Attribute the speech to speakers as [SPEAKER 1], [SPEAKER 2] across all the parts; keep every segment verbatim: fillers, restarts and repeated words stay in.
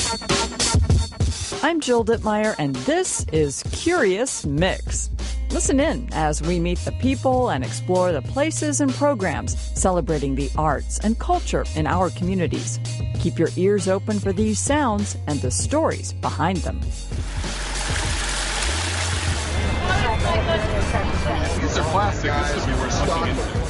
[SPEAKER 1] I'm Jill Dittmeyer, and this is Curious Mix. Listen in as we meet the people and explore the places and programs celebrating the arts and culture in our communities. Keep your ears open for these sounds and the stories behind them.
[SPEAKER 2] These are plastic. This is worth looking into.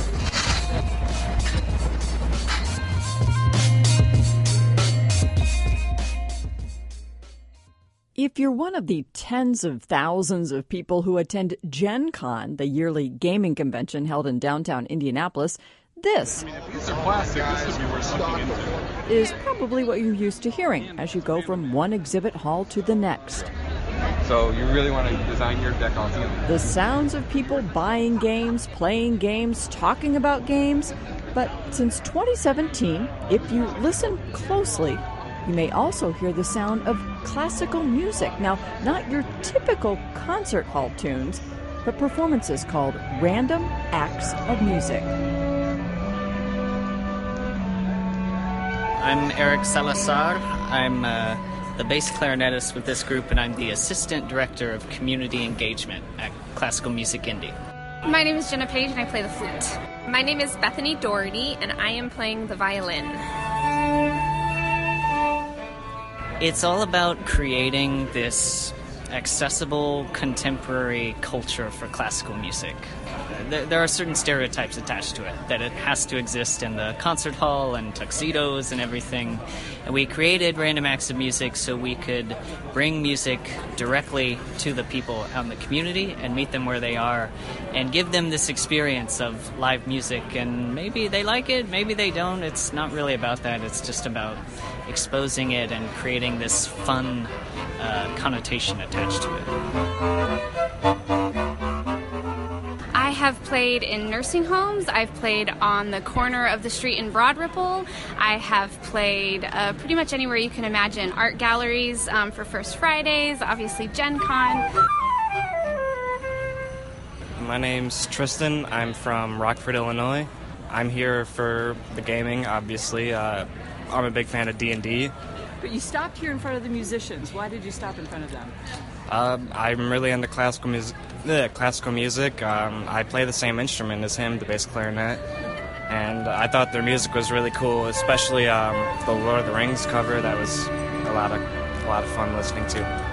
[SPEAKER 1] If you're one of the tens of thousands of people who attend Gen Con, the yearly gaming convention held in downtown Indianapolis, this
[SPEAKER 2] These are plastic. This is worth looking into.
[SPEAKER 1] is probably what you're used to hearing as you go from one exhibit hall to the next.
[SPEAKER 2] So you really want to design your deck on something?
[SPEAKER 1] The sounds of people buying games, playing games, talking about games. But since twenty seventeen, if you listen closely, you may also hear the sound of classical music. Now, not your typical concert hall tunes, but performances called random acts of music.
[SPEAKER 3] I'm Eric Salazar. I'm uh, the bass clarinetist with this group, and I'm the assistant director of community engagement at Classical Music Indy.
[SPEAKER 4] My name is Jenna Page, and I play the flute. My name is Bethany Doherty, and I am playing the violin.
[SPEAKER 3] It's all about creating this accessible contemporary culture for classical music. There, there are certain stereotypes attached to it, that it has to exist in the concert hall and tuxedos and everything. And we created Random Acts of Music so we could bring music directly to the people out in the community and meet them where they are and give them this experience of live music. And maybe they like it, maybe they don't. It's not really about that. It's just about exposing it and creating this fun uh, connotation attached to it.
[SPEAKER 4] I have played in nursing homes. I've played on the corner of the street in Broad Ripple. I have played uh, pretty much anywhere you can imagine. Art galleries um, for First Fridays, obviously Gen Con.
[SPEAKER 5] My name's Tristan. I'm from Rockford, Illinois. I'm here for the gaming, obviously. Uh, I'm a big fan of D and D.
[SPEAKER 1] But you stopped here in front of the musicians. Why did you stop in front of them?
[SPEAKER 5] Uh, I'm really into classical music. Uh, classical music. Um, I play the same instrument as him, the bass clarinet, and I thought their music was really cool, especially um, the Lord of the Rings cover. That was a lot of a lot of fun listening to.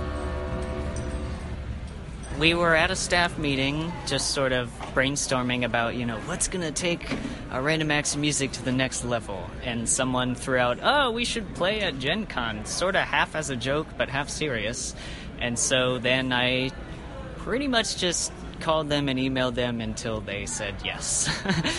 [SPEAKER 3] We were at a staff meeting just sort of brainstorming about, you know, what's going to take our Random Acts of Music to the next level. And someone threw out, oh, we should play at Gen Con, sort of half as a joke, but half serious. And so then I pretty much just called them and emailed them until they said yes.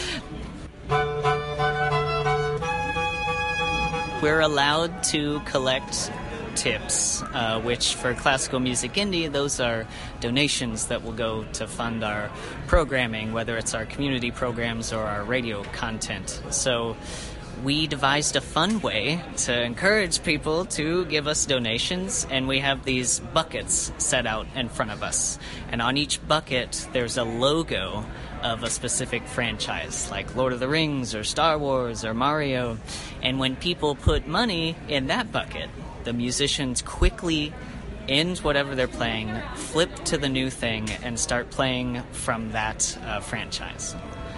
[SPEAKER 3] We're allowed to collect tips, uh, which for Classical Music Indy, those are donations that will go to fund our programming, whether it's our community programs or our radio content. So we devised a fun way to encourage people to give us donations, and we have these buckets set out in front of us. And on each bucket, there's a logo of a specific franchise, like Lord of the Rings or Star Wars or Mario. And when people put money in that bucket, the musicians quickly end whatever they're playing, flip to the new thing, and start playing from that uh, franchise.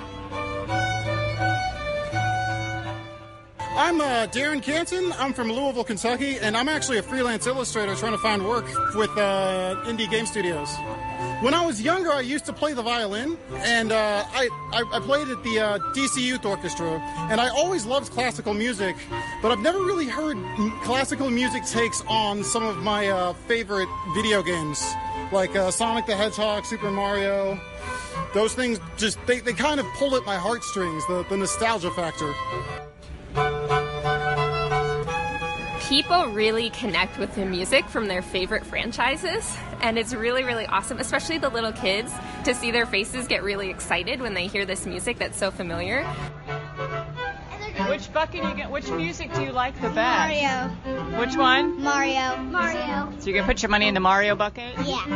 [SPEAKER 6] I'm uh, Darren Canton. I'm from Louisville, Kentucky, and I'm actually a freelance illustrator trying to find work with uh, indie game studios. When I was younger, I used to play the violin, and uh, I, I, I played at the uh, D C Youth Orchestra, and I always loved classical music, but I've never really heard m- classical music takes on some of my uh, favorite video games, like uh, Sonic the Hedgehog, Super Mario. Those things just, they, they kind of pull at my heartstrings, the, the nostalgia factor.
[SPEAKER 4] People really connect with the music from their favorite franchises, and it's really, really awesome, especially the little kids, to see their faces get really excited when they hear this music that's so familiar.
[SPEAKER 7] Which bucket do you get? Which music do you like the best?
[SPEAKER 8] Mario.
[SPEAKER 7] Which one?
[SPEAKER 8] Mario. Mario.
[SPEAKER 7] So you're going to put your money in the Mario bucket?
[SPEAKER 8] Yeah.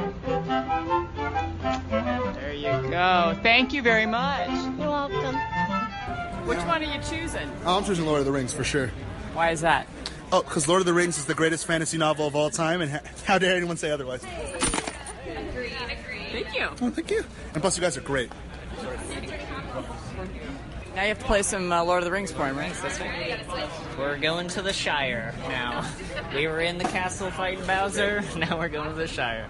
[SPEAKER 7] There you go. Thank you very much.
[SPEAKER 8] You're welcome.
[SPEAKER 7] Which one are you choosing?
[SPEAKER 9] Oh, I'm choosing Lord of the Rings for sure.
[SPEAKER 7] Why is that?
[SPEAKER 8] Oh, because Lord of the Rings is the greatest fantasy novel of all time, and how dare anyone say otherwise?
[SPEAKER 4] Agreed, agreed.
[SPEAKER 1] Thank you.
[SPEAKER 8] Oh, thank you. And plus, you guys are great.
[SPEAKER 1] Now you have to play some uh, Lord of the Rings for him, right?
[SPEAKER 3] That's right. We're going to the Shire now. We were in the castle fighting Bowser. Now we're going to the Shire.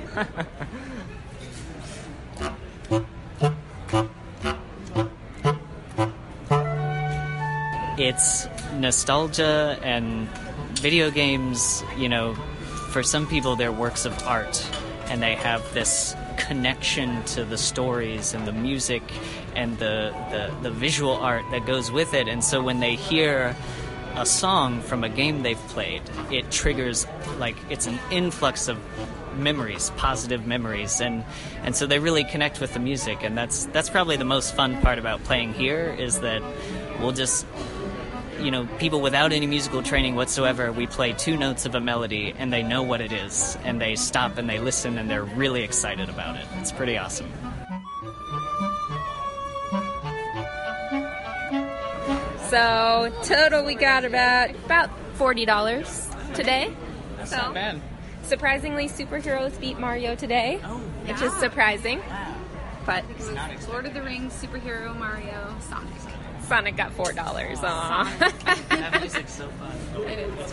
[SPEAKER 3] It's nostalgia, and video games, you know, for some people they're works of art, and they have this connection to the stories and the music and the, the, the visual art that goes with it. And so when they hear a song from a game they've played, it triggers, like, it's an influx of memories, positive memories, and and so they really connect with the music. And that's that's probably the most fun part about playing here, is that we'll just, you know, people without any musical training whatsoever, we play two notes of a melody and they know what it is, and they stop and they listen and they're really excited about it. It's pretty awesome.
[SPEAKER 9] So total we got about about forty dollars today.
[SPEAKER 3] That's
[SPEAKER 9] so,
[SPEAKER 3] not bad.
[SPEAKER 9] Surprisingly, superheroes beat Mario today,
[SPEAKER 4] Oh,
[SPEAKER 9] which is surprising. But
[SPEAKER 4] Lord of the Rings, superhero, Mario, Sonic.
[SPEAKER 9] Sonic got four dollars. Aw.
[SPEAKER 3] That music's so fun.
[SPEAKER 9] It is.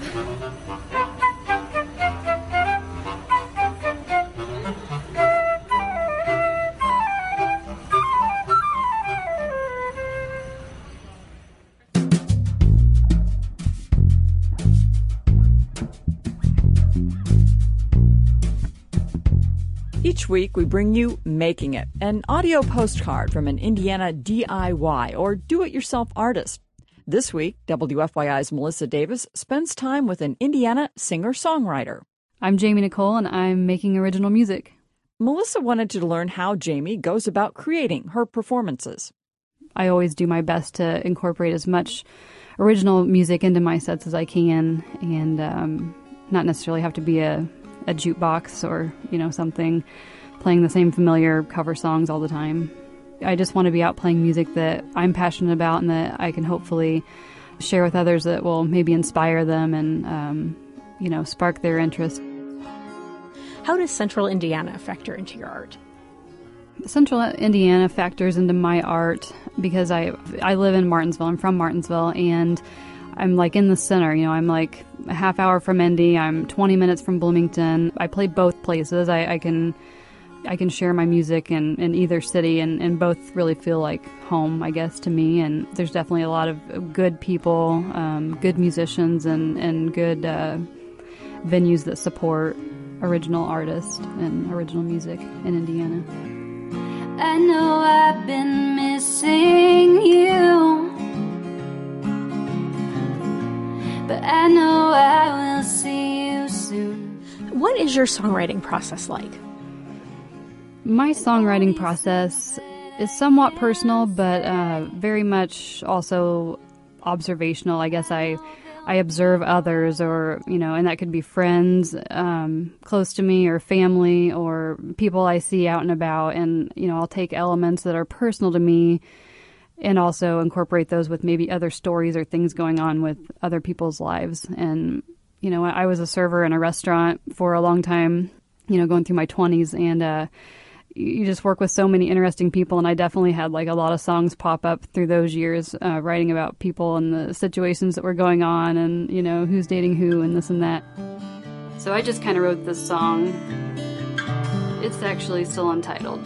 [SPEAKER 1] Each week, we bring you Making It, an audio postcard from an Indiana D I Y or do-it-yourself artist. This week, W F Y I's Melissa Davis spends time with an Indiana singer-songwriter.
[SPEAKER 10] I'm Jamie Nicole, and I'm making original music.
[SPEAKER 1] Melissa wanted to learn how Jamie goes about creating her performances.
[SPEAKER 10] I always do my best to incorporate as much original music into my sets as I can, and um, not necessarily have to be a a jukebox or, you know, something playing the same familiar cover songs all the time. I just want to be out playing music that I'm passionate about and that I can hopefully share with others that will maybe inspire them and, um, you know, spark their interest.
[SPEAKER 11] How does Central Indiana factor into your art?
[SPEAKER 10] Central Indiana factors into my art because I I live in Martinsville. I'm from Martinsville, and I'm like in the center, you know, I'm like a half hour from Indy, I'm twenty minutes from Bloomington. I play both places. I, I can I can share my music in, in either city, and, and both really feel like home, I guess, to me. And there's definitely a lot of good people, um, good musicians, and, and good uh, venues that support original artists and original music in Indiana.
[SPEAKER 12] I know I've been missing you, but I know I will see you soon.
[SPEAKER 11] What is your songwriting process like?
[SPEAKER 10] My songwriting process is somewhat personal, but uh, very much also observational. I guess I I observe others, or, you know, and that could be friends um, close to me, or family, or people I see out and about, and, you know, I'll take elements that are personal to me and also incorporate those with maybe other stories or things going on with other people's lives. And, you know, I was a server in a restaurant for a long time, you know, going through my twenties, and uh, you just work with so many interesting people. And I definitely had like a lot of songs pop up through those years, uh, writing about people and the situations that were going on, and, you know, who's dating who and this and that. So I just kind of wrote this song. It's actually still untitled.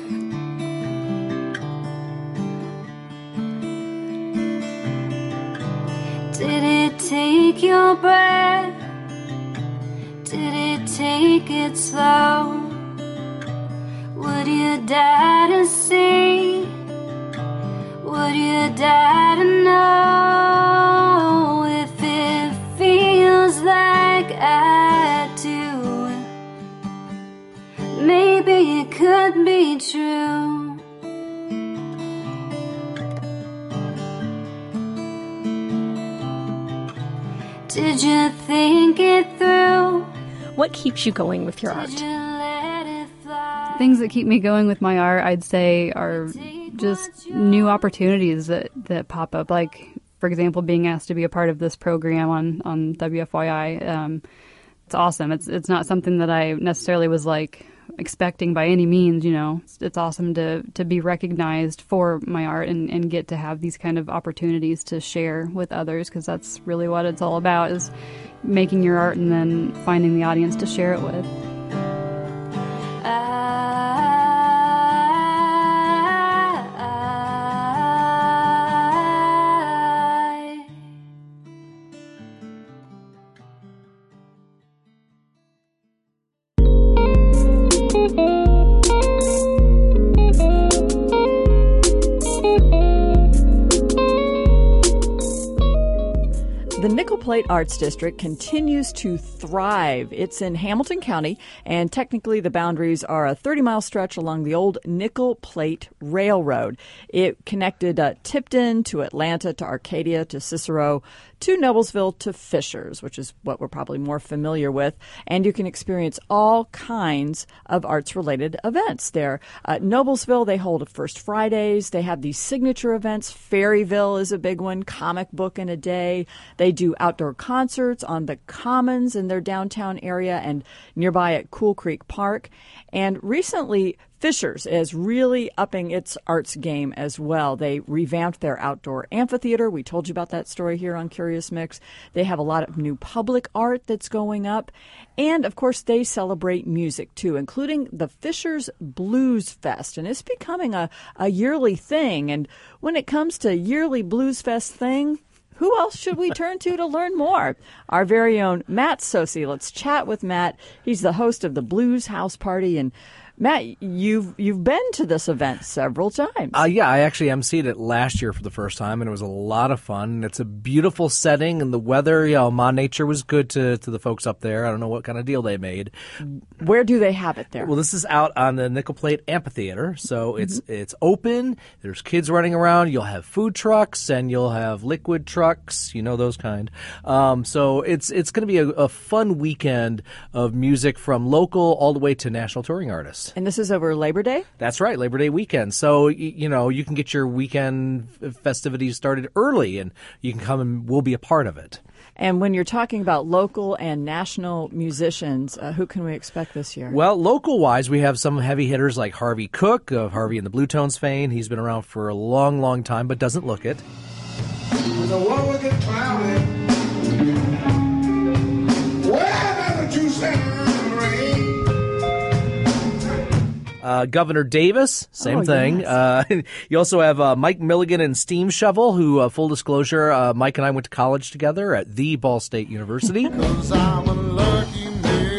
[SPEAKER 12] Did it take your breath? Did it take it slow? Would you dare to see? Would you dare to know if it feels like I do? Maybe it could be true. Did you think it through?
[SPEAKER 11] What keeps you going with your art?
[SPEAKER 10] Things that keep me going with my art, I'd say, are just new opportunities that, that pop up. Like, for example, being asked to be a part of this program on, on W F Y I, um, it's awesome. It's it's not something that I necessarily was like expecting by any means, you know. It's, it's awesome to, to be recognized for my art and, and get to have these kind of opportunities to share with others, because that's really what it's all about, is making your art and then finding the audience to share it with.
[SPEAKER 1] The Nickel Plate Arts District continues to thrive. It's in Hamilton County, and technically the boundaries are a thirty-mile stretch along the old Nickel Plate Railroad. It connected uh, Tipton to Atlanta to Arcadia to Cicero to Noblesville to Fishers, which is what we're probably more familiar with. And you can experience all kinds of arts-related events there. Uh, Noblesville, they hold First Fridays. They have these signature events. Ferryville is a big one, comic book in a day. They do outdoor concerts on the Commons in their downtown area and nearby at Cool Creek Park. And recently, Fishers is really upping its arts game as well. They revamped their outdoor amphitheater. We told you about that story here on Curious Mix. They have a lot of new public art that's going up. And, of course, they celebrate music, too, including the Fishers Blues Fest. And it's becoming a, a yearly thing. And when it comes to yearly Blues Fest thing, who else should we turn to to learn more? Our very own Matt Sosi. Let's chat with Matt. He's the host of the Blues House Party. And Matt, you've you've been to this event several times.
[SPEAKER 13] Uh, yeah, I actually emceed it last year for the first time, and it was a lot of fun. It's a beautiful setting, and the weather, you know, Ma Nature was good to, to the folks up there. I don't know what kind of deal they made.
[SPEAKER 1] Where do they have it there?
[SPEAKER 13] Well, this is out on the Nickel Plate Amphitheater, so it's mm-hmm. it's open. There's kids running around. You'll have food trucks, and you'll have liquid trucks, you know, those kind. Um, so it's it's going to be a, a fun weekend of music from local all the way to national touring artists.
[SPEAKER 1] And this is over Labor Day?
[SPEAKER 13] That's right, Labor Day weekend. So, you, you know, you can get your weekend festivities started early, and you can come and we'll be a part of it.
[SPEAKER 1] And when you're talking about local and national musicians, uh, who can we expect this year?
[SPEAKER 13] Well, local-wise, we have some heavy hitters like Harvey Cook of Harvey and the Blue Tones fame. He's been around for a long, long time, but doesn't look it.
[SPEAKER 14] The world will get cloudy. Where the juice and rain.
[SPEAKER 13] Uh, Governor Davis, same
[SPEAKER 1] oh,
[SPEAKER 13] thing.
[SPEAKER 1] Yes.
[SPEAKER 13] Uh, you also have uh, Mike Milligan and Steam Shovel, who, uh, full disclosure, uh, Mike and I went to college together at the Ball State University.
[SPEAKER 14] 'Cause I'm a lucky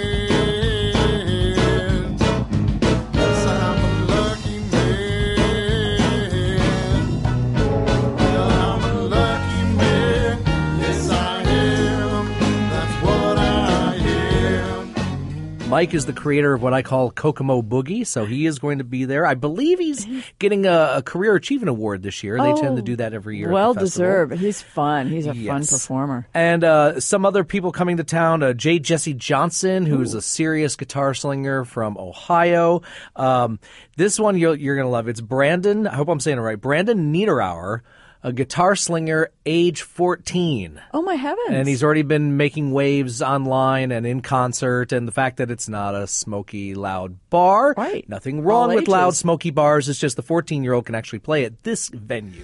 [SPEAKER 14] man. 'Cause I'm a lucky man. Yeah, I'm a lucky man. Yes, I am. That's what I am.
[SPEAKER 13] Mike is the creator of what I call Kokomo Boogie, so he is going to be there. I believe he's getting a, a Career Achievement Award this year. They
[SPEAKER 1] oh,
[SPEAKER 13] tend to do that every year.
[SPEAKER 1] Well
[SPEAKER 13] at the
[SPEAKER 1] deserved. He's fun. He's a
[SPEAKER 13] yes.
[SPEAKER 1] fun performer.
[SPEAKER 13] And uh, some other people coming to town, uh, J. Jesse Johnson, who's Ooh. a serious guitar slinger from Ohio. Um, this one you're, you're going to love. It's Brandon, I hope I'm saying it right, Brandon Niederauer, a guitar slinger, age fourteen.
[SPEAKER 1] Oh, my heavens.
[SPEAKER 13] And he's already been making waves online and in concert. And the fact that it's not a smoky, loud bar.
[SPEAKER 1] Right.
[SPEAKER 13] Nothing wrong
[SPEAKER 1] All
[SPEAKER 13] with
[SPEAKER 1] ages.
[SPEAKER 13] loud, smoky bars. It's just the fourteen-year-old can actually play at this venue.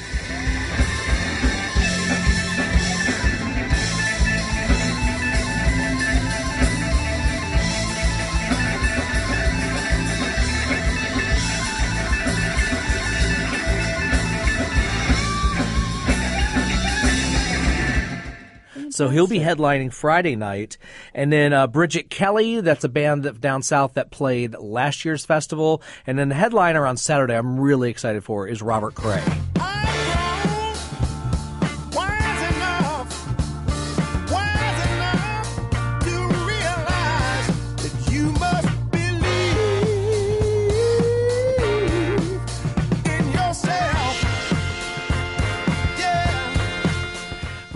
[SPEAKER 13] So he'll be headlining Friday night. And then uh, Bridget Kelly, that's a band that, down south that played last year's festival. And then the headliner on Saturday I'm really excited for is Robert Cray.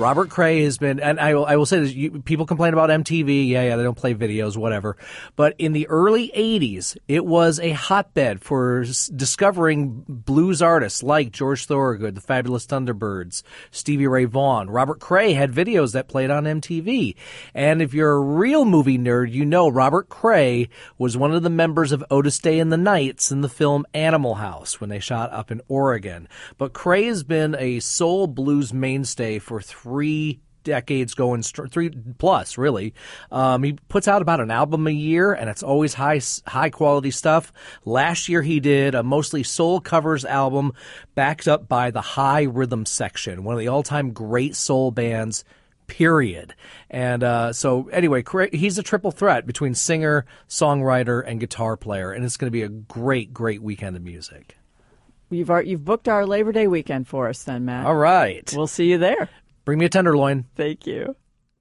[SPEAKER 13] Robert Cray has been, and I will, I will say this, you, people complain about M T V. Yeah, yeah, they don't play videos, whatever. But in the early eighties, it was a hotbed for s- discovering blues artists like George Thorogood, the Fabulous Thunderbirds, Stevie Ray Vaughan. Robert Cray had videos that played on M T V. And if you're a real movie nerd, you know Robert Cray was one of the members of Otis Day and the Knights in the film Animal House when they shot up in Oregon. But Cray has been a soul blues mainstay for three decades going str- three plus really. Um, he puts out about an album a year, and it's always high high quality stuff. Last year he did a mostly soul covers album backed up by the High Rhythm Section, one of the all time great soul bands. Period. And uh, so anyway, he's a triple threat between singer, songwriter, and guitar player, and it's going to be a great, great weekend of music.
[SPEAKER 1] You've you've booked our Labor Day weekend for us then, Matt.
[SPEAKER 13] All right.
[SPEAKER 1] We'll see you there.
[SPEAKER 13] Bring me a tenderloin.
[SPEAKER 1] Thank you.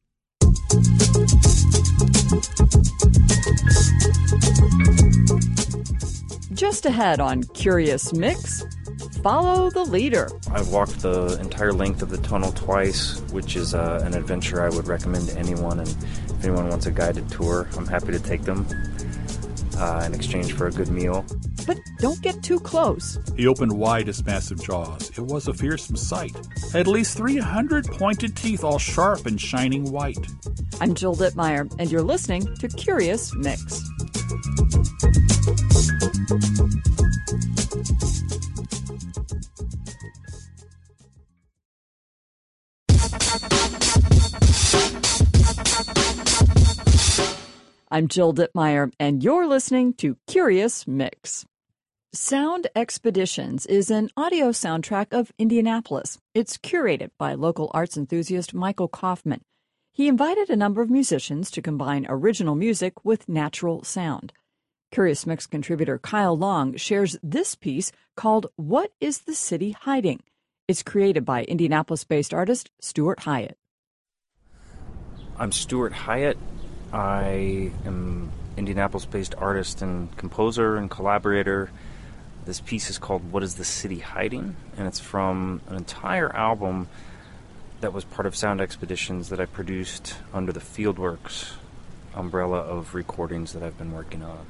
[SPEAKER 1] Just ahead on Curious Mix, follow the leader.
[SPEAKER 15] I've walked the entire length of the tunnel twice, which is uh, an adventure I would recommend to anyone. And if anyone wants a guided tour, I'm happy to take them uh, in exchange for a good meal.
[SPEAKER 1] But don't get too close.
[SPEAKER 16] He opened wide his massive jaws. It was a fearsome sight. At least three hundred pointed teeth, all sharp and shining white.
[SPEAKER 1] I'm Jill Dittmeyer, and you're listening to Curious Mix. I'm Jill Dittmeyer, and you're listening to Curious Mix. Sound Expeditions is an audio soundtrack of Indianapolis. It's curated by local arts enthusiast Michael Kaufman. He invited a number of musicians to combine original music with natural sound. Curious Mix contributor Kyle Long shares this piece called What is the City Hiding? It's created by Indianapolis-based artist Stuart Hyatt.
[SPEAKER 15] I'm Stuart Hyatt. I am Indianapolis-based artist and composer and collaborator. This piece is called What is the City Hiding? And it's from an entire album that was part of Sound Expeditions that I produced under the Fieldworks umbrella of recordings that I've been working on.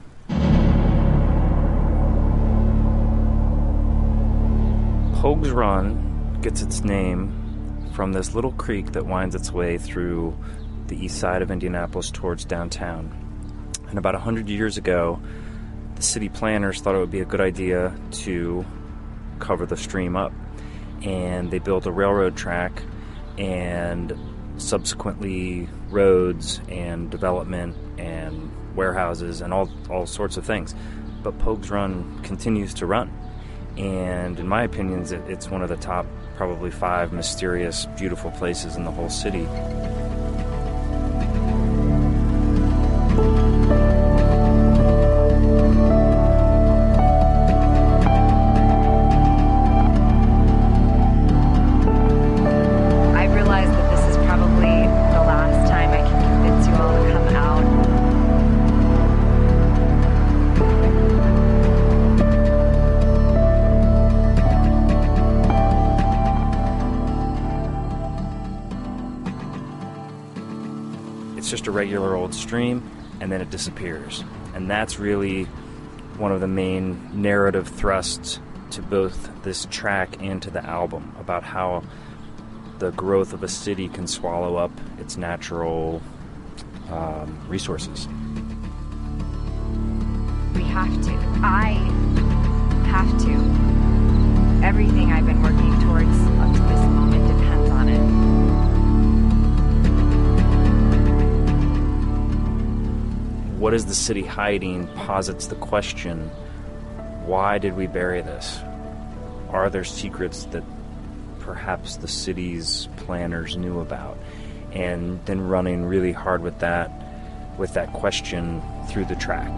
[SPEAKER 15] Pogues Run gets its name from this little creek that winds its way through the east side of Indianapolis towards downtown. And about one hundred years ago, the city planners thought it would be a good idea to cover the stream up. And they built a railroad track and subsequently roads and development and warehouses and all, all sorts of things. But Pogues Run continues to run. And in my opinion, it's one of the top probably five mysterious, beautiful places in the whole city. Just a regular old stream, and then it disappears. And that's really one of the main narrative thrusts to both this track and to the album, about how the growth of a city can swallow up its natural um, resources.
[SPEAKER 17] We have to. I have to. Everything I've been working towards up to this moment depends on it.
[SPEAKER 15] What is the city hiding posits the question, why did we bury this? Are there secrets that perhaps the city's planners knew about? And then running really hard with that, with that question through the track.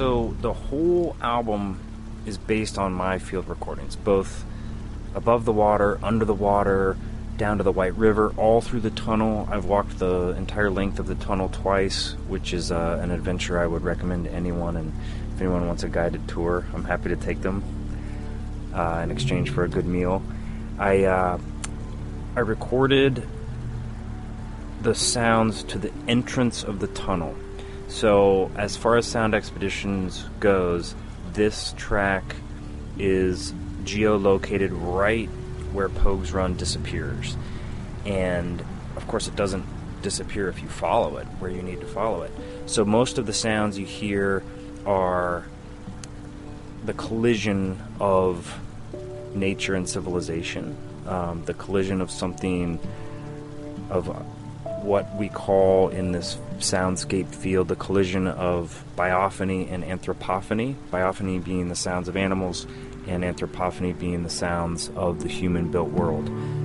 [SPEAKER 15] So the whole album is based on my field recordings, both above the water, under the water, down to the White River, all through the tunnel. I've walked the entire length of the tunnel twice, which is uh, an adventure I would recommend to anyone. And if anyone wants a guided tour, I'm happy to take them uh, in exchange for a good meal. I uh, I recorded the sounds to the entrance of the tunnel. So as far as Sound Expeditions goes, this track is geolocated right where Pogues Run disappears. And of course it doesn't disappear if you follow it where you need to follow it. So most of the sounds you hear are the collision of nature and civilization, um, the collision of something, of what we call in this soundscape field the collision of biophony and anthropophony, biophony being the sounds of animals and anthropophony being the sounds of the human-built world.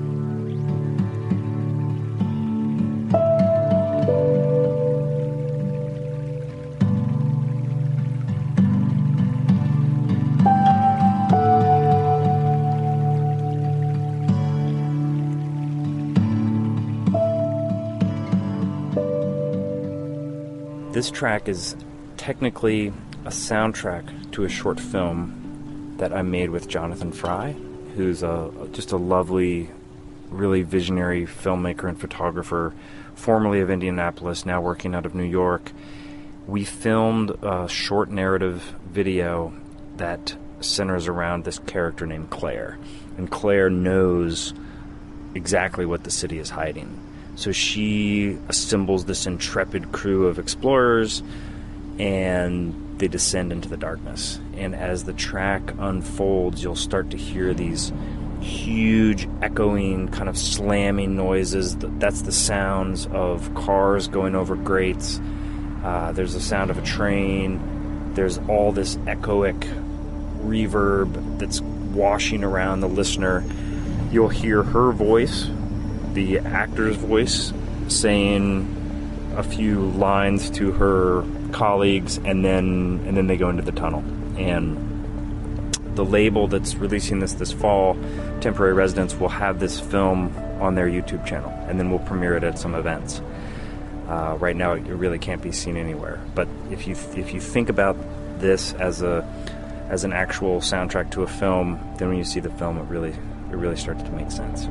[SPEAKER 15] This track is technically a soundtrack to a short film that I made with Jonathan Fry, who's a, just a lovely, really visionary filmmaker and photographer, formerly of Indianapolis, now working out of New York. We filmed a short narrative video that centers around this character named Claire. And Claire knows exactly what the city is hiding. So she assembles this intrepid crew of explorers, and they descend into the darkness. And as the track unfolds, you'll start to hear these huge, echoing, kind of slamming noises. That's the sounds of cars going over grates. Uh, there's the sound of a train. There's all this echoic reverb that's washing around the listener. You'll hear her voice, the actor's voice, saying a few lines to her colleagues, and then and then they go into the tunnel. And the label that's releasing this this fall, Temporary Residence, will have this film on their YouTube channel, and then we'll premiere it at some events. Uh, right now, it really can't be seen anywhere. But if you if you think about this as a as an actual soundtrack to a film, then when you see the film, it really it really starts to make sense.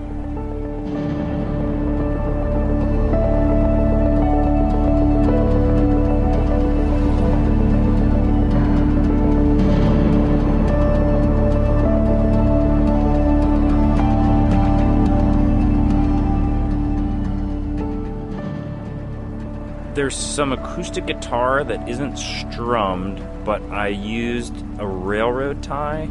[SPEAKER 15] There's some acoustic guitar that isn't strummed, but I used a railroad tie.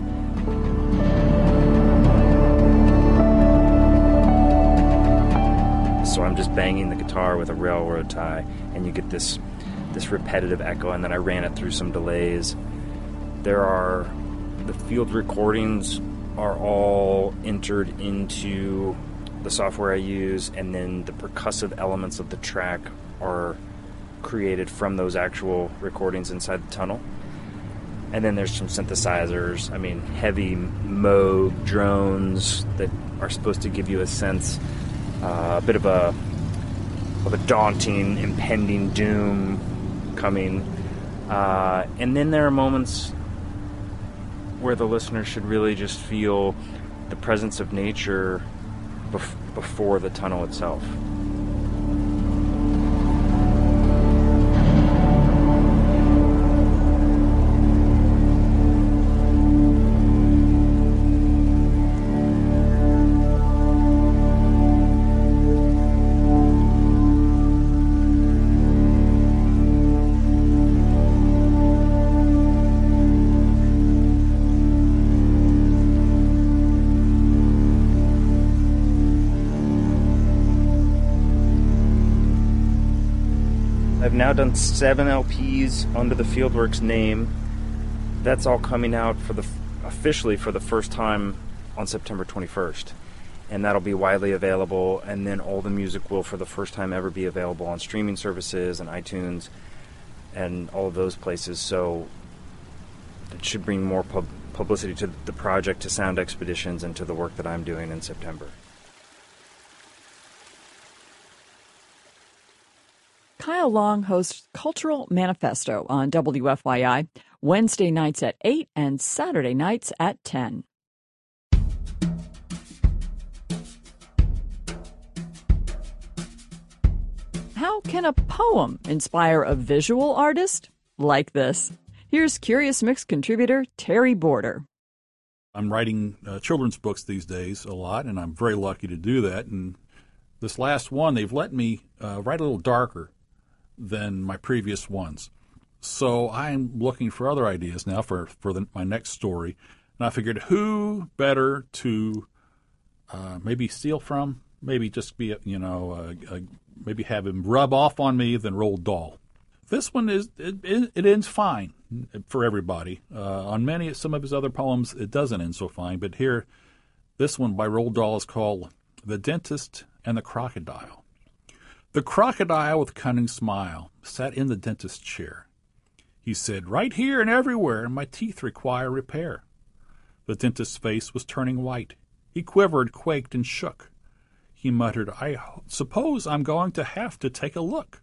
[SPEAKER 15] So I'm just banging the guitar with a railroad tie, and you get this this repetitive echo, and then I ran it through some delays. There are, the field recordings are all entered into the software I use, and then the percussive elements of the track are created from those actual recordings inside the tunnel. And then there's some synthesizers, I mean heavy Moog drones that are supposed to give you a sense, uh, a bit of a of a daunting, impending doom coming. Uh, and then there are moments where the listener should really just feel the presence of nature bef- before the tunnel itself. I've now done seven L Ps under the Fieldworks name. That's all coming out for the officially for the first time on September twenty-first. And that'll be widely available, and then all the music will for the first time ever be available on streaming services and iTunes and all of those places. So it should bring more pub- publicity to the project, to Sound Expeditions, and to the work that I'm doing in September.
[SPEAKER 1] Kyle Long hosts Cultural Manifesto on W F Y I, Wednesday nights at eight and Saturday nights at ten. How can a poem inspire a visual artist? Like this. Here's Curious Mix contributor Terry Border.
[SPEAKER 16] I'm writing uh, children's books these days a lot, and I'm very lucky to do that. And this last one, they've let me uh, write a little darker than my previous ones. So I'm looking for other ideas now for, for the, my next story. And I figured, who better to uh, maybe steal from, maybe just be, you know, uh, uh, maybe have him rub off on me than Roald Dahl. This one is it, it, it ends fine for everybody. Uh, on many, some of his other poems, it doesn't end so fine. But here, this one by Roald Dahl is called The Dentist and the Crocodile. The crocodile with cunning smile sat in the dentist's chair. He said, "Right here and everywhere, my teeth require repair." The dentist's face was turning white. He quivered, quaked, and shook. He muttered, "I suppose I'm going to have to take a look."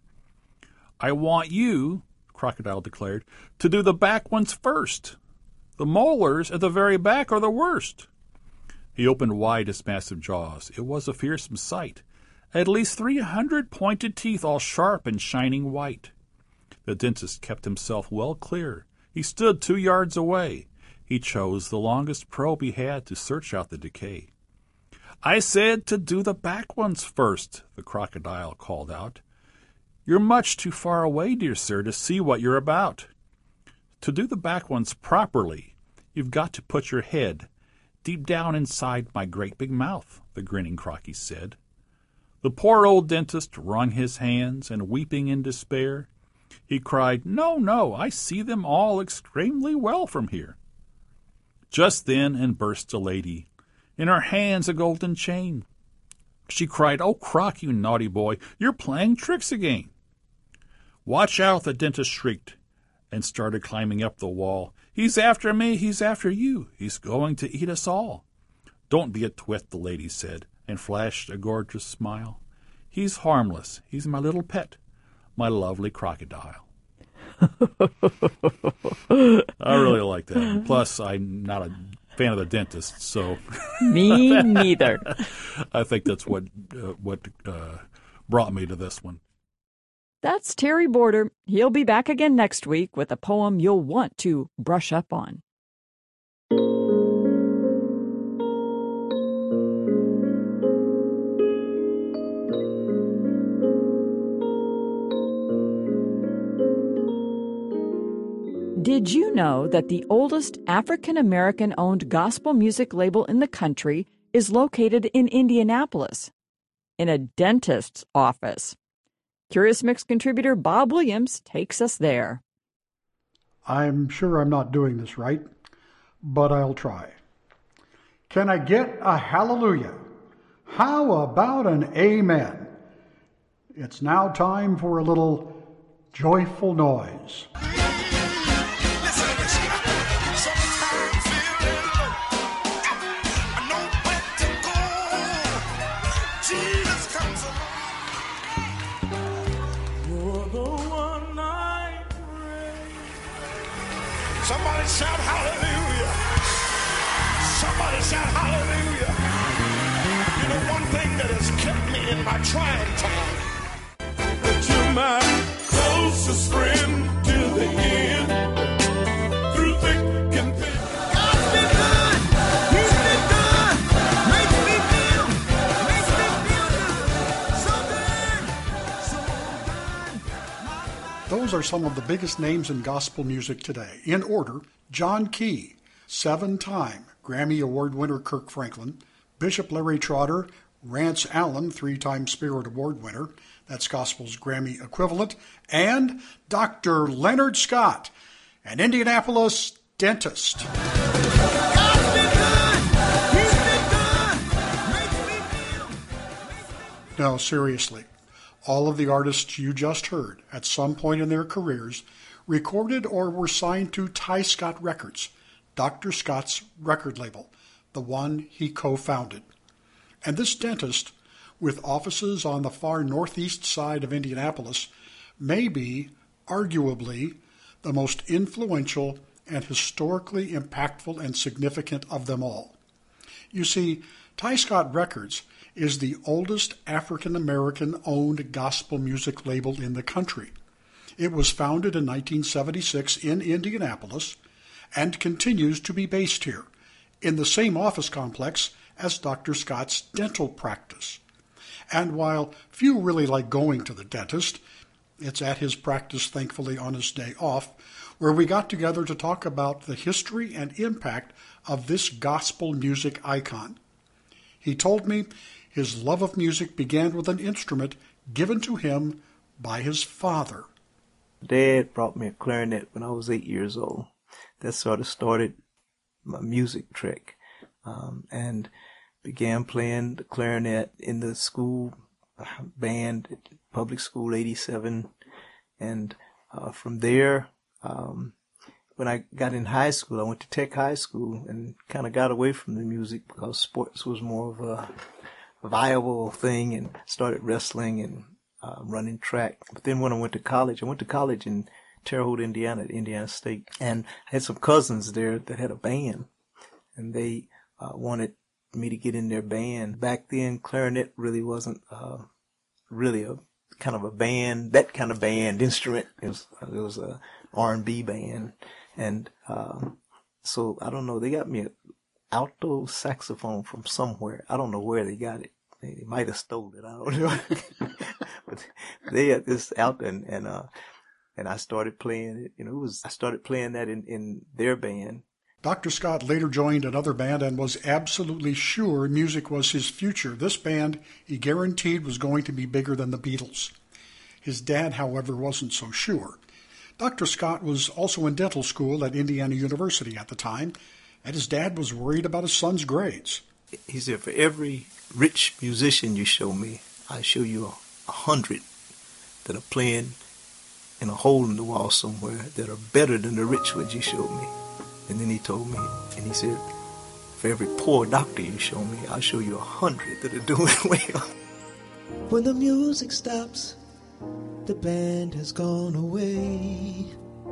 [SPEAKER 16] "I want you," Crocodile declared, "to do the back ones first. The molars at the very back are the worst." He opened wide his massive jaws. It was a fearsome sight. At least three hundred pointed teeth, all sharp and shining white. The dentist kept himself well clear. He stood two yards away. He chose the longest probe he had to search out the decay. "I said to do the back ones first," the crocodile called out. "You're much too far away, dear sir, to see what you're about. To do the back ones properly, you've got to put your head deep down inside my great big mouth," the grinning Crocky said. The poor old dentist wrung his hands, and weeping in despair, he cried, "No, no, I see them all extremely well from here." Just then in burst a lady, in her hands a golden chain. She cried, "Oh, Croc, you naughty boy, you're playing tricks again." "Watch out," the dentist shrieked, and started climbing up the wall. "He's after me, he's after you, he's going to eat us all." "Don't be a twit," the lady said, and flashed a gorgeous smile. "He's harmless, he's my little pet, my lovely crocodile." I really like that. Plus, I'm not a fan of the dentist, so
[SPEAKER 1] me neither.
[SPEAKER 16] I think that's what uh, what uh, brought me to this one.
[SPEAKER 1] That's Terry Border. He'll be back again next week with a poem you'll want to brush up on. Did you know that the oldest African-American-owned gospel music label in the country is located in Indianapolis, in a dentist's office? Curious Mix contributor Bob Williams takes us there.
[SPEAKER 18] I'm sure I'm not doing this right, but I'll try. Can I get a hallelujah? How about an amen? It's now time for a little joyful noise.
[SPEAKER 14] Somebody shout hallelujah. Somebody shout hallelujah. You know, one thing that has kept me in my trying time, that you're my closest friend to the end. Through thick and thin. God's been good. He's been good. Makes me feel, makes me feel good. So good. So good.
[SPEAKER 18] Those are some of the biggest names in gospel music today. In order, John Key, seven-time Grammy Award winner Kirk Franklin, Bishop Larry Trotter, Rance Allen, three-time Spirit Award winner, that's gospel's Grammy equivalent, and Doctor Leonard Scott, an Indianapolis dentist.
[SPEAKER 14] God's been good. He's been good. Makes me feel.
[SPEAKER 18] No, seriously. All of the artists you just heard, at some point in their careers, recorded or were signed to Ty Scott Records, Doctor Scott's record label, the one he co-founded. And this dentist, with offices on the far northeast side of Indianapolis, may be, arguably, the most influential and historically impactful and significant of them all. You see, Ty Scott Records is the oldest African-American-owned gospel music label in the country. It was founded in nineteen seventy-six in Indianapolis and continues to be based here, in the same office complex as Doctor Scott's dental practice. And while few really like going to the dentist, it's at his practice, thankfully, on his day off, where we got together to talk about the history and impact of this gospel music icon. He told me his love of music began with an instrument given to him by his father.
[SPEAKER 19] Dad brought me a clarinet when I was eight years old. That sort of started my music trek, um, and began playing the clarinet in the school band at public school eighty-seven. And uh, from there, um, when I got in high school, I went to Tech High School and kind of got away from the music because sports was more of a viable thing, and started wrestling and uh, running track. But then when I went to college, I went to college in Terre Haute, Indiana, at Indiana State, and I had some cousins there that had a band, and they uh, wanted me to get in their band. Back then, clarinet really wasn't uh, really a kind of a band, that kind of band instrument. It was, it was a R and B band, and uh, so I don't know. They got me an alto saxophone from somewhere. I don't know where they got it. They might have stole it. I don't know. But they had this alto, and and, uh, and I started playing it. You know, it was I started playing that in, in their band.
[SPEAKER 18] Doctor Scott later joined another band and was absolutely sure music was his future. This band, he guaranteed, was going to be bigger than the Beatles. His dad, however, wasn't so sure. Doctor Scott was also in dental school at Indiana University at the time, and his dad was worried about his son's grades.
[SPEAKER 19] He said, for every rich musician you show me, I show you a, a hundred that are playing in a hole in the wall somewhere that are better than the rich ones you showed me. And then he told me, and he said, for every poor doctor you show me, I'll show you a hundred that are doing well.
[SPEAKER 20] When the music stops, the band has gone away.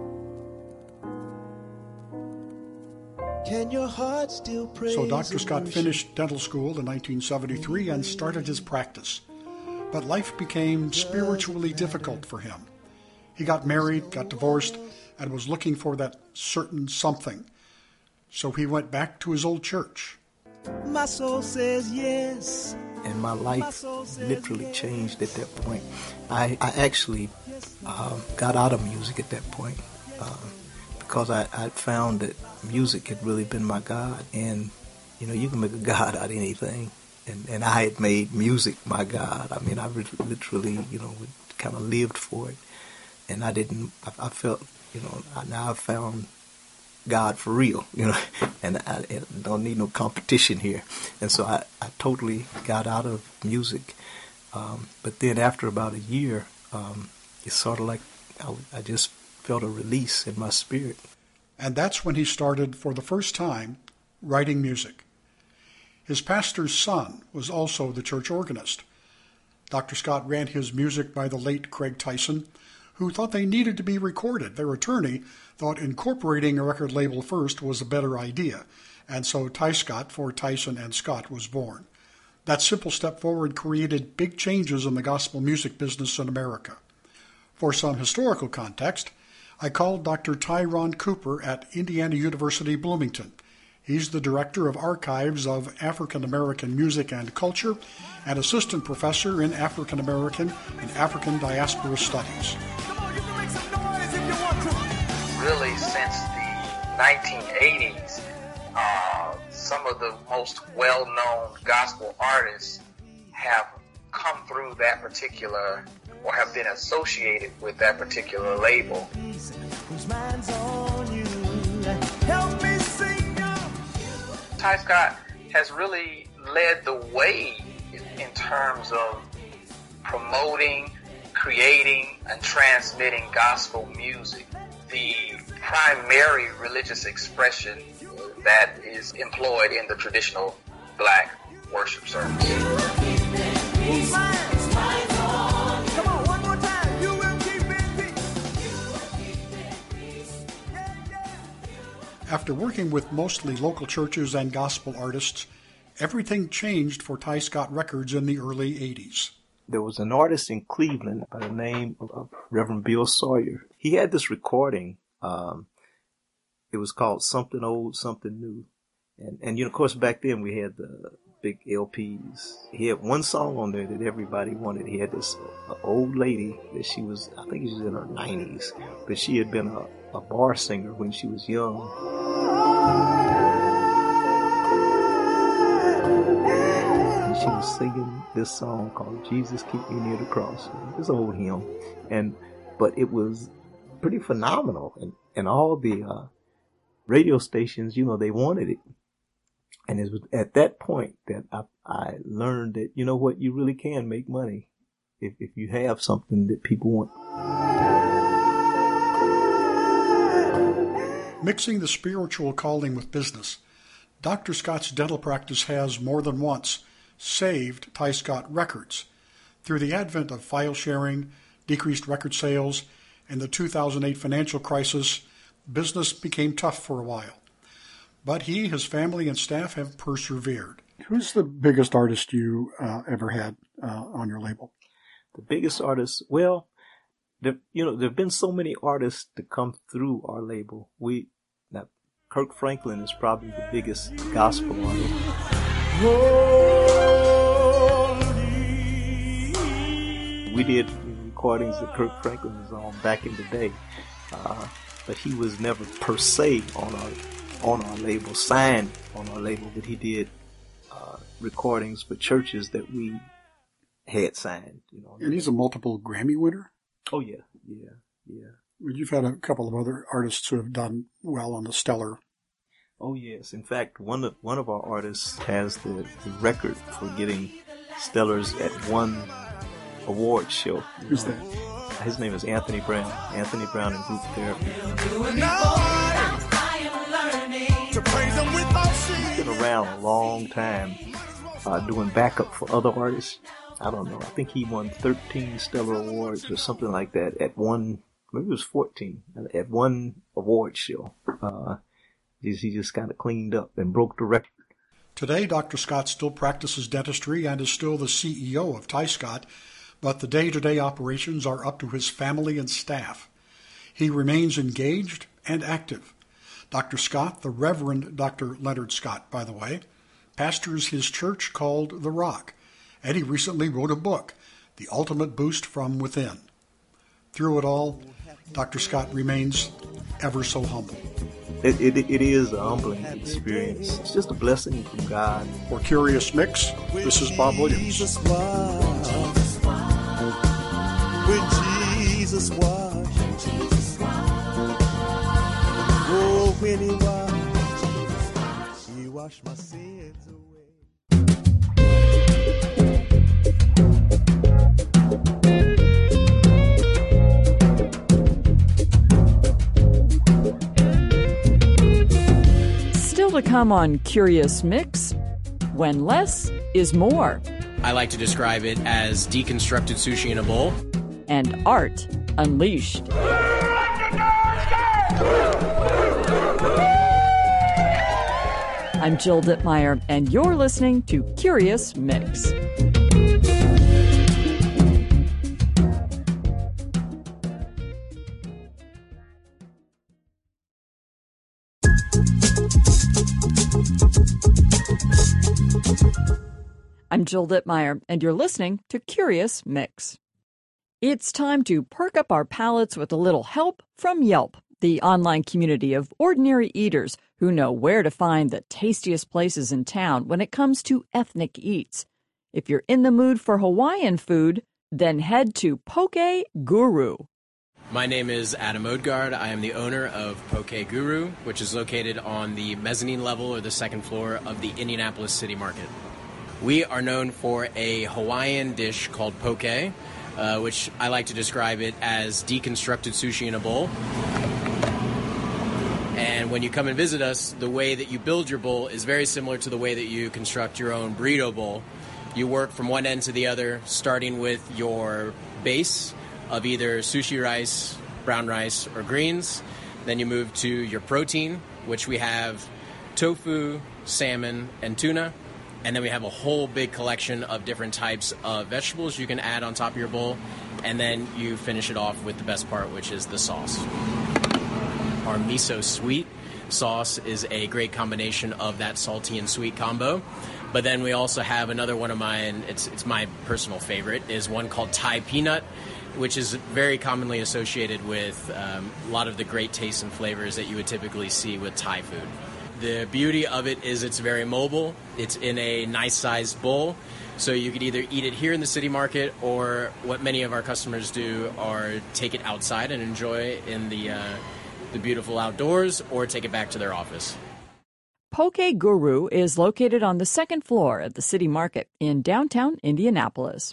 [SPEAKER 20] Can your heart still praise?
[SPEAKER 18] So Doctor Scott finished dental school in nineteen seventy-three and started his practice. But life became spiritually difficult for him. He got married, got divorced, and was looking for that certain something. So he went back to his old church.
[SPEAKER 20] My soul says yes.
[SPEAKER 19] And my life literally changed at that point. I, I actually um, got out of music at that point um, because I, I found that music had really been my God. And, you know, you can make a God out of anything. And, and I had made music my God. I mean, I re- literally, you know, kind of lived for it. And I didn't, I, I felt, you know, I, now I've found God for real, you know, and I, I don't need no competition here. And so I, I totally got out of music. Um, but then after about a year, um, it's sort of like I, I just felt a release in my spirit.
[SPEAKER 18] And that's when he started, for the first time, writing music. His pastor's son was also the church organist. Doctor Scott ran his music by the late Craig Tyson, who thought they needed to be recorded. Their attorney thought incorporating a record label first was a better idea, and so Ty Scott for Tyson and Scott was born. That simple step forward created big changes in the gospel music business in America. For some historical context, I called Doctor Tyrone Cooper at Indiana University Bloomington. He's the Director of Archives of African American Music and Culture and Assistant Professor in African American and African Diaspora Studies.
[SPEAKER 21] Really, since the nineteen eighties, uh, some of the most well-known gospel artists have come through that particular, or have been associated with that particular label. Ty Scott has really led the way in terms of promoting, creating and transmitting gospel music, the primary religious expression that is employed in the traditional black worship service.
[SPEAKER 18] After working with mostly local churches and gospel artists, everything changed for Ty Scott Records in the early eighties.
[SPEAKER 19] There was an artist in Cleveland by the name of Reverend Bill Sawyer. He had this recording. Um, it was called Something Old, Something New. And, and you know, of course, back then we had the big L Ps. He had one song on there that everybody wanted. He had this uh, old lady that she was, I think she was in her nineties, but she had been a, a bar singer when she was young. And she was singing this song called Jesus Keep Me Near the Cross. It's an old hymn. And, but it was pretty phenomenal. And, and all the uh, radio stations, you know, they wanted it. And it was at that point that I, I learned that, you know what, you really can make money if, if you have something that people want.
[SPEAKER 18] Mixing the spiritual calling with business, Doctor Scott's dental practice has more than once saved Ty Scott Records. Through the advent of file sharing, decreased record sales, and the two thousand eight financial crisis, business became tough for a while. But he, his family, and staff have persevered. Who's the biggest artist you uh, ever had uh, on your label?
[SPEAKER 19] The biggest artist, well, there, you know, there have been so many artists to come through our label. We, now, Kirk Franklin is probably the biggest gospel artist. We did recordings that Kirk Franklin was on back in the day, uh, but he was never per se on our on our label, signed on our label, but he did uh, recordings for churches that we had signed. You know,
[SPEAKER 18] and he's a multiple Grammy winner?
[SPEAKER 19] Oh, yeah, yeah, yeah.
[SPEAKER 18] You've had a couple of other artists who have done well on the Stellar.
[SPEAKER 19] Oh, yes. In fact, one of, one of our artists has the, the record for getting Stellars at one award show.
[SPEAKER 18] Who's that?
[SPEAKER 19] His name is Anthony Brown. Anthony Brown in Group Therapy. He's been around a long time, uh, doing backup for other artists. I don't know. I think he won thirteen Stellar Awards or something like that at one, maybe it was fourteen, at one award show. Uh, he just kind of cleaned up and broke the record.
[SPEAKER 18] Today, Doctor Scott still practices dentistry and is still the C E O of Ty Scott, but the day-to-day operations are up to his family and staff. He remains engaged and active. Doctor Scott, the Reverend Doctor Leonard Scott, by the way, pastors his church called The Rock, and he recently wrote a book, The Ultimate Boost from Within. Through it all, Doctor Scott remains ever so humble.
[SPEAKER 19] It, it, it is a humbling experience. It's just a blessing from God.
[SPEAKER 18] For Curious Mix, this is Bob Williams.
[SPEAKER 20] Jesus washed, when Jesus washed, oh, when he washed, he washed my sins away.
[SPEAKER 1] Still to come on Curious Mix, when less is more.
[SPEAKER 2] I like to describe it as deconstructed sushi in a bowl.
[SPEAKER 1] And art unleashed. I'm Jill Dittmeyer, and you're listening to Curious Mix. I'm Jill Dittmeyer, and you're listening to Curious Mix. It's time to perk up our palates with a little help from Yelp, the online community of ordinary eaters who know where to find the tastiest places in town when it comes to ethnic eats. If you're in the mood for Hawaiian food, then head to Poke Guru.
[SPEAKER 2] My name is Adam Odgaard. I am the owner of Poke Guru, which is located on the mezzanine level or the second floor of the Indianapolis City Market. We are known for a Hawaiian dish called poke, uh, which I like to describe it as deconstructed sushi in a bowl. And when you come and visit us, the way that you build your bowl is very similar to the way that you construct your own burrito bowl. You work from one end to the other, starting with your base of either sushi rice, brown rice, or greens. Then you move to your protein, which we have tofu, salmon, and tuna. And then we have a whole big collection of different types of vegetables you can add on top of your bowl. And then you finish it off with the best part, which is the sauce. Our miso sweet sauce is a great combination of that salty and sweet combo. But then we also have another one of mine, it's it's my personal favorite, is one called Thai peanut, which is very commonly associated with um, a lot of the great tastes and flavors that you would typically see with Thai food. The beauty of it is it's very mobile. It's in a nice-sized bowl, so you could either eat it here in the city market, or what many of our customers do are take it outside and enjoy in the uh, the beautiful outdoors, or take it back to their office.
[SPEAKER 1] Poke Guru is located on the second floor at the City Market in downtown Indianapolis.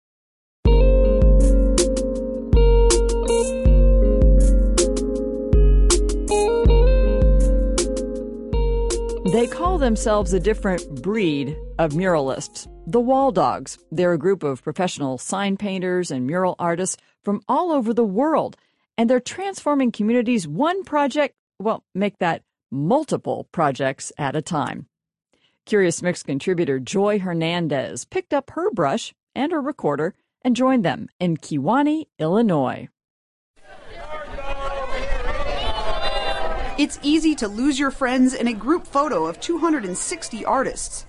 [SPEAKER 1] They call themselves a different breed of muralists, the Wall Dogs. They're a group of professional sign painters and mural artists from all over the world, and they're transforming communities one project, well, make that multiple projects at a time. Curious Mix contributor Joy Hernandez picked up her brush and her recorder and joined them in Kewanee, Illinois.
[SPEAKER 5] It's easy to lose your friends in a group photo of two hundred sixty artists.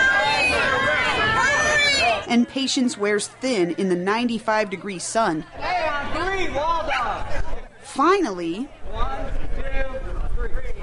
[SPEAKER 5] And patience wears thin in the ninety-five degree sun.
[SPEAKER 22] Hey, on three, Wall Dogs.
[SPEAKER 5] Finally,
[SPEAKER 22] one, two, three.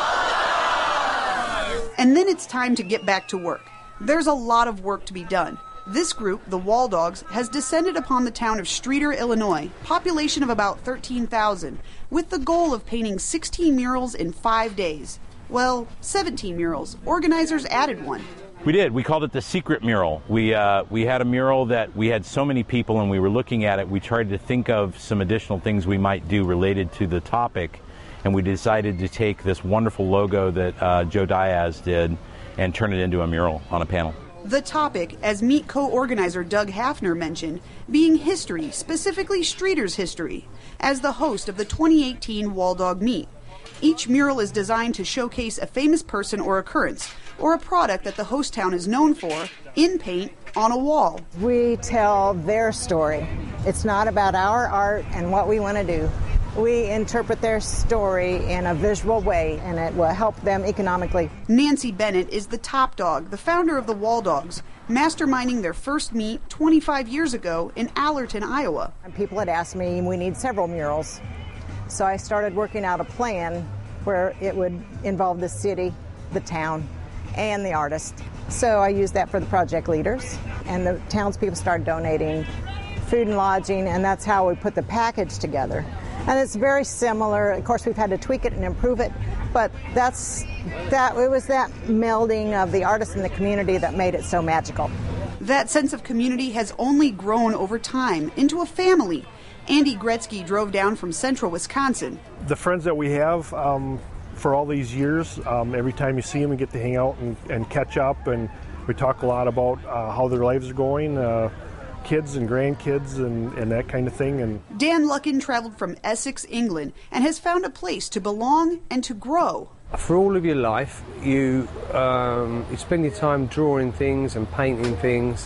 [SPEAKER 5] And then it's time to get back to work. There's a lot of work to be done. This group, the Wall Dogs, has descended upon the town of Streator, Illinois, population of about thirteen thousand, with the goal of painting sixteen murals in five days. Well, seventeen murals. Organizers added one.
[SPEAKER 23] We did. We called it the secret mural. We uh, we had a mural that we had so many people, and we were looking at it. We tried to think of some additional things we might do related to the topic, and we decided to take this wonderful logo that uh, Joe Diaz did and turn it into a mural on a panel.
[SPEAKER 5] The topic, as Meet co-organizer Doug Hafner mentioned, being history, specifically Streator's history, as the host of the twenty eighteen Wall Dog Meet. Each mural is designed to showcase a famous person or occurrence, or a product that the host town is known for, in paint on a wall.
[SPEAKER 24] We tell their story. It's not about our art and what we want to do. We interpret their story in a visual way, and it will help them economically.
[SPEAKER 5] Nancy Bennett is the top dog, the founder of the Wall Dogs, masterminding their first meet twenty-five years ago in Allerton, Iowa.
[SPEAKER 24] And people had asked me, we need several murals. So I started working out a plan where it would involve the city, the town, and the artist. So I used that for the project leaders, and the townspeople started donating food and lodging, and that's how we put the package together. And it's very similar. Of course, we've had to tweak it and improve it, but that's that. It was that melding of the artist and the community that made it so magical.
[SPEAKER 5] That sense of community has only grown over time into a family. Andy Gretzky drove down from central Wisconsin.
[SPEAKER 25] The friends that we have um, for all these years, um, every time you see them, you get to hang out and, and catch up, and we talk a lot about uh, how their lives are going, uh, kids and grandkids and, and that kind of thing. And
[SPEAKER 5] Dan Luckin traveled from Essex, England, and has found a place to belong and to grow.
[SPEAKER 26] For all of your life, you, um, you spend your time drawing things and painting things,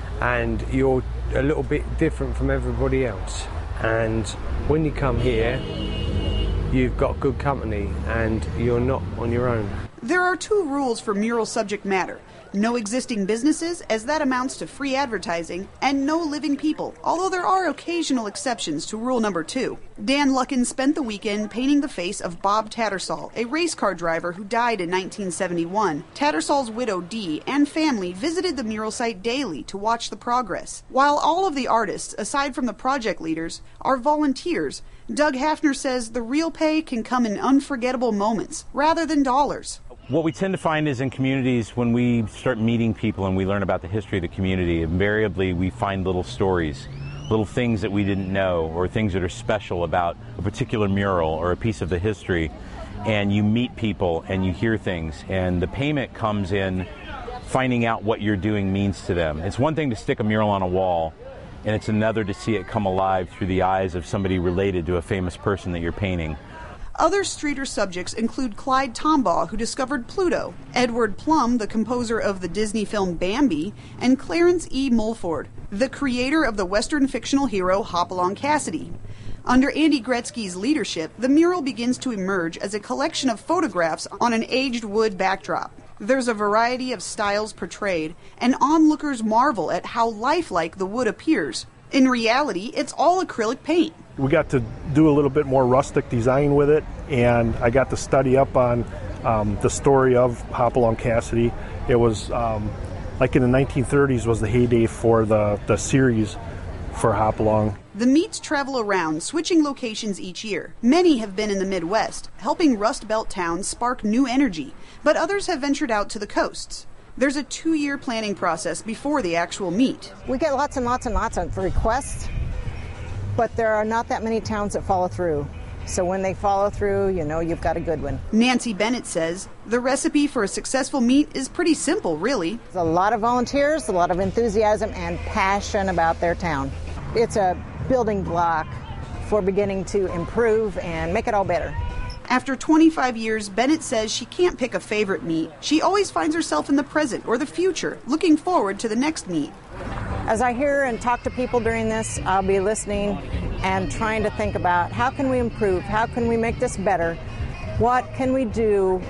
[SPEAKER 26] and you're a little bit different from everybody else. And when you come here, you've got good company and you're not on your own.
[SPEAKER 5] There are two rules for mural subject matter. No existing businesses, as that amounts to free advertising, and no living people, although there are occasional exceptions to rule number two. Dan Luckin spent the weekend painting the face of Bob Tattersall, a race car driver who died in nineteen seventy-one. Tattersall's widow, Dee, and family visited the mural site daily to watch the progress. While all of the artists, aside from the project leaders, are volunteers, Doug Hafner says the real pay can come in unforgettable moments, rather than dollars.
[SPEAKER 23] What we tend to find is in communities, when we start meeting people and we learn about the history of the community, invariably we find little stories little things that we didn't know or things that are special about a particular mural or a piece of the history. And you meet people and you hear things, and the payment comes in finding out what you're doing means to them. It's one thing to stick a mural on a wall, and it's another to see it come alive through the eyes of somebody related to a famous person that you're painting.
[SPEAKER 5] Other Streeter subjects include Clyde Tombaugh, who discovered Pluto, Edward Plum, the composer of the Disney film Bambi, and Clarence E. Mulford, the creator of the Western fictional hero Hopalong Cassidy. Under Andy Gretzky's leadership, the mural begins to emerge as a collection of photographs on an aged wood backdrop. There's a variety of styles portrayed, and onlookers marvel at how lifelike the wood appears. In reality, it's all acrylic paint.
[SPEAKER 25] We got to do a little bit more rustic design with it, and I got to study up on um, the story of Hopalong Cassidy. It was um, like in the nineteen thirties was the heyday for the, the series for Hopalong.
[SPEAKER 5] The meets travel around, switching locations each year. Many have been in the Midwest, helping Rust Belt towns spark new energy, but others have ventured out to the coasts. There's a two-year planning process before the actual meet.
[SPEAKER 24] We get lots and lots and lots of requests, but there are not that many towns that follow through. So when they follow through, you know you've got a good one.
[SPEAKER 5] Nancy Bennett says the recipe for a successful meet is pretty simple, really.
[SPEAKER 24] There's a lot of volunteers, a lot of enthusiasm, and passion about their town. It's a building block for beginning to improve and make it all better.
[SPEAKER 5] After twenty-five years, Bennett says she can't pick a favorite meet. She always finds herself in the present or the future, looking forward to the next meet.
[SPEAKER 24] As I hear and talk to people during this, I'll be listening and trying to think about how can we improve, how can we make this better, what can we do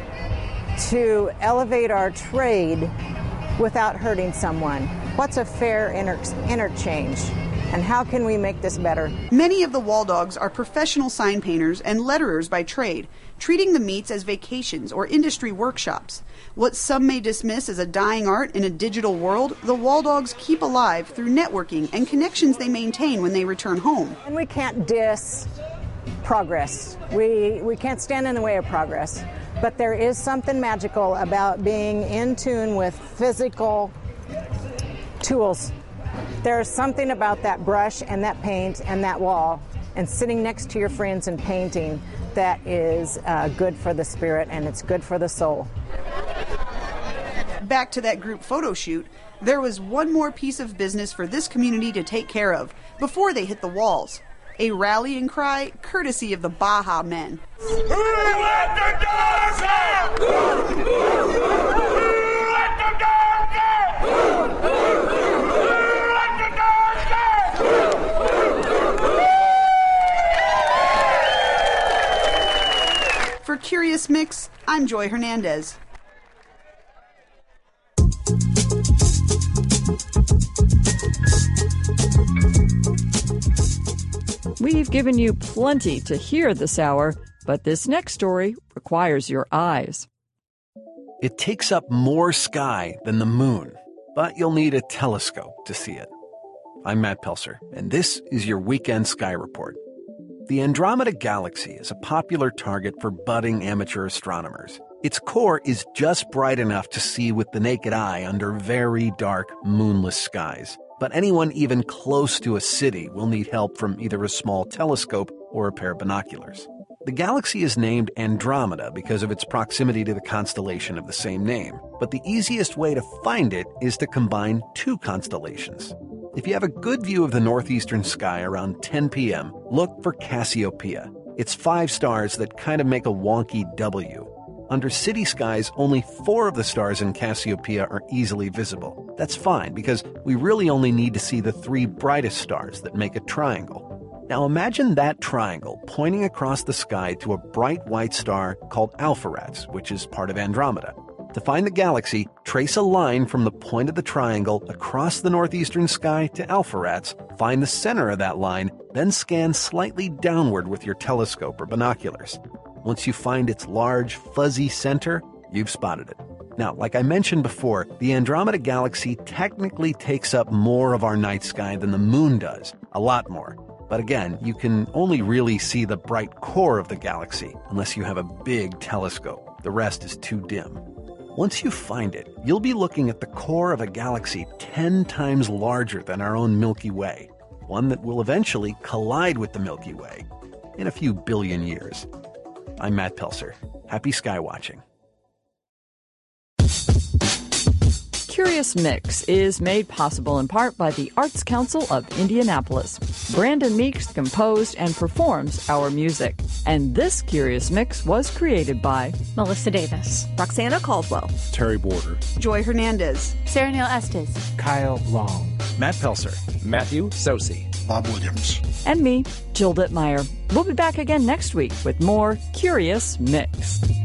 [SPEAKER 24] to elevate our trade without hurting someone, what's a fair inter- interchange, and how can we make this better?
[SPEAKER 5] Many of the Wall Dogs are professional sign painters and letterers by trade, treating the meets as vacations or industry workshops. What some may dismiss as a dying art in a digital world, the Wall Dogs keep alive through networking and connections they maintain when they return home.
[SPEAKER 24] And we can't diss progress. We, we can't stand in the way of progress. But there is something magical about being in tune with physical tools. There's something about that brush and that paint and that wall and sitting next to your friends and painting that is uh, good for the spirit and it's good for the soul.
[SPEAKER 5] Back to that group photo shoot, there was one more piece of business for this community to take care of before they hit the walls. A rallying cry courtesy of the Baja Men.
[SPEAKER 14] Who let the dogs out? Who let the dogs out? Who let the dogs out?
[SPEAKER 5] For Curious Mix, I'm Joy Hernandez.
[SPEAKER 1] We've given you plenty to hear this hour, but this next story requires your eyes.
[SPEAKER 3] It takes up more sky than the moon, but you'll need a telescope to see it. I'm Matt Pelser, and this is your Weekend Sky Report. The Andromeda Galaxy is a popular target for budding amateur astronomers. Its core is just bright enough to see with the naked eye under very dark, moonless skies. But anyone even close to a city will need help from either a small telescope or a pair of binoculars. The galaxy is named Andromeda because of its proximity to the constellation of the same name. But the easiest way to find it is to combine two constellations. If you have a good view of the northeastern sky around ten p.m., look for Cassiopeia. It's five stars that kind of make a wonky W. Under city skies, only four of the stars in Cassiopeia are easily visible. That's fine, because we really only need to see the three brightest stars that make a triangle. Now imagine that triangle pointing across the sky to a bright white star called Alpheratz, which is part of Andromeda. To find the galaxy, trace a line from the point of the triangle across the northeastern sky to Alpheratz, find the center of that line, then scan slightly downward with your telescope or binoculars. Once you find its large, fuzzy center, you've spotted it. Now, like I mentioned before, the Andromeda Galaxy technically takes up more of our night sky than the moon does, a lot more. But again, you can only really see the bright core of the galaxy unless you have a big telescope. The rest is too dim. Once you find it, you'll be looking at the core of a galaxy ten times larger than our own Milky Way. one that will eventually collide with the Milky Way in a few billion years. I'm Matt Pelser. Happy sky watching.
[SPEAKER 1] Curious Mix is made possible in part by the Arts Council of Indianapolis. Brandon Meeks composed and performs our music. And this Curious Mix was created by
[SPEAKER 11] Melissa Davis,
[SPEAKER 4] Roxana Caldwell,
[SPEAKER 16] Terry Border,
[SPEAKER 5] Joy Hernandez,
[SPEAKER 4] Sarah Neil Estes,
[SPEAKER 6] Kyle Long,
[SPEAKER 3] Matt Pelser,
[SPEAKER 6] Matthew Sosi,
[SPEAKER 18] Bob Williams,
[SPEAKER 1] and me, Jill Dittmeyer. We'll be back again next week with more Curious Mix.